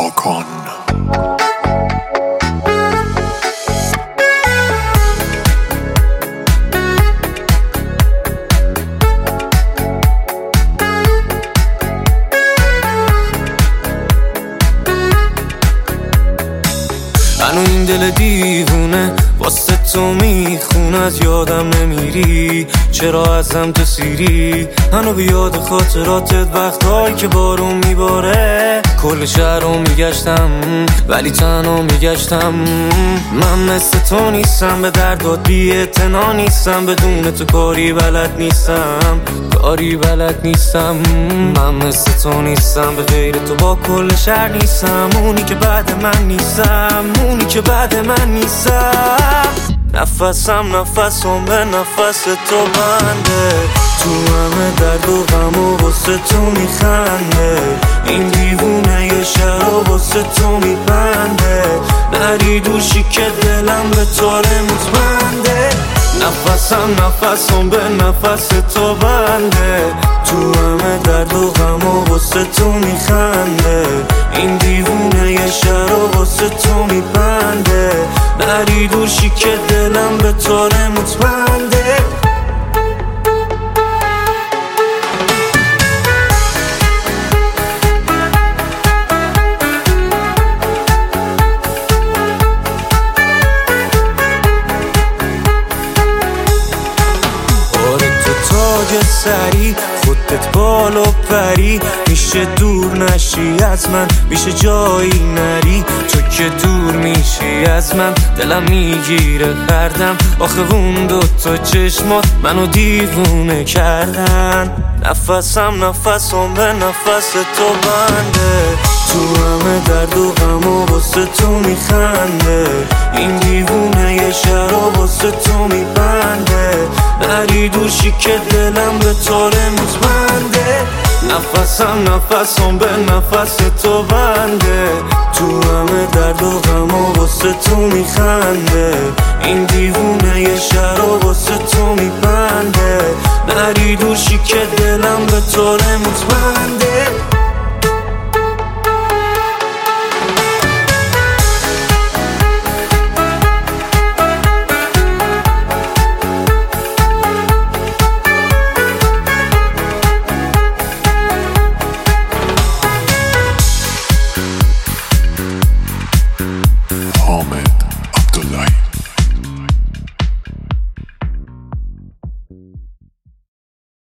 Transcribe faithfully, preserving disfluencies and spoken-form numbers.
ماکان. منو این دل دیوونه واسه تو میخونه، از یادم نمیری چرا ازم تو سیری. منو بیاد خاطراتت وقتایی که بارون میباره، کل شهر رو میگشتم ولی تنها میگشتم. من مثل تو نیستم، به دردات بی اعتنا نیستم، بدون تو کاری بلد نیستم، کاری بلد نیستم. من مثل تو نیستم، به غیر تو با کل شهر نیستم، اونی که بعد من نیستم، اونی که بعد من نیستم. نفسم نفسم به نفس تو بنده، تو همه درد و غم و واسه تو میخنده. این دیوونه یه شهر و واسه تو میبنده، نری دوشی که دلم به تاره مطمئنده. نفسم نفسم به نفس تو بنده، تو همه درد و غم و واسه تو میخنده. این دیوونه یه شهر و واسه تو میبنده، نری دوشی که دلم به تاره مطمئنده. تاج سری خودت بالا پری، میشه دور نشی از من، میشه جایی نری. تو که دور میشی از من دلم میگیره هردم، آخه اون دوتا چشمات منو دیوونه کردن. نفسم نفسم به نفس تو بنده، تو همه درد و غم و واسه تو میخنده. این دیوونه یه شهر و واسه تو میبنده، نری دوشی که دلم به تاره مطمئنده. نفسم نفسم به نفس تو بنده، تو همه درد و غم و واسه تو میخنده. این دیوونه یه شهر و واسه تو میبنده، نری دوشی که دلم به تاره مطمئنده.